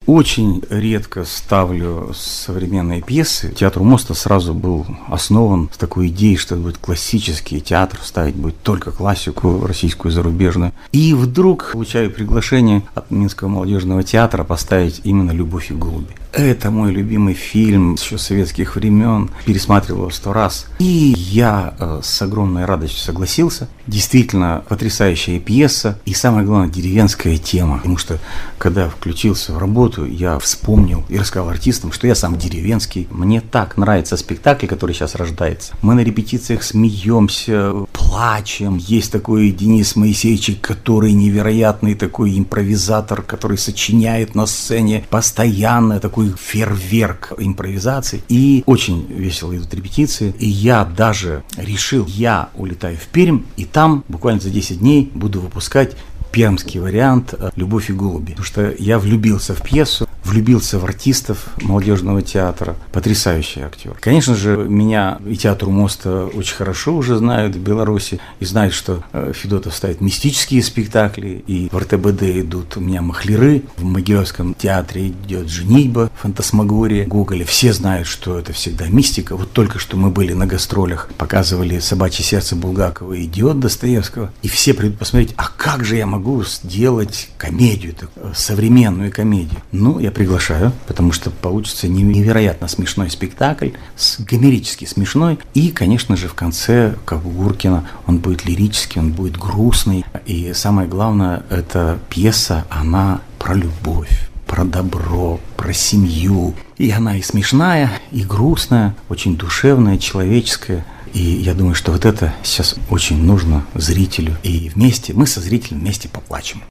очень редко ставлю современные пьесы. Театр у моста сразу был основан с такой идеей, что это будет классический театр, ставить будет только классику российскую, зарубежную. И вдруг получаю приглашение от Минского молодежного театра поставить именно «Любовь и голуби». Это мой любимый фильм еще советских времен, пересматривал его 100 раз. И я с огромной радостью согласился. Действительно потрясающая пьеса и, самое главное, деревенская тема. Потому что, когда включился в работу, я вспомнил и рассказал артистам, что я сам деревенский. Мне так нравится спектакль, который сейчас рождается. Мы на репетициях смеемся, плачем. Есть такой Денис Моисеевич, который невероятный такой импровизатор, который сочиняет на сцене постоянно такой фейерверк импровизации. И очень весело идут репетиции. И я даже решил, я улетаю в Пермь, и там буквально за 10 дней буду выпускать пермский вариант «Любовь и голуби». Потому что я влюбился в пьесу, влюбился в артистов молодежного театра. Потрясающий актер. Конечно же, меня и театр у моста очень хорошо уже знают в Беларуси. И знают, что Федотов ставит мистические спектакли. И в РТБД идут у меня махляры. В Могилевском театре идет «Женитьба», «Фантасмагория», Гоголя. Все знают, что это всегда мистика. Вот только что мы были на гастролях, показывали «Собачье сердце» Булгакова и «Идиот» Достоевского. И все придут посмотреть, а как же я могу сделать комедию, современную комедию. Ну, я приглашаю, потому что получится невероятно смешной спектакль, гомерически смешной. И, конечно же, в конце, как у Гуркина, он будет лирический, он будет грустный. И самое главное, эта пьеса, она про любовь, про добро, про семью. И она и смешная, и грустная, очень душевная, человеческая. И я думаю, что вот это сейчас очень нужно зрителю. И вместе, мы со зрителем вместе поплачем.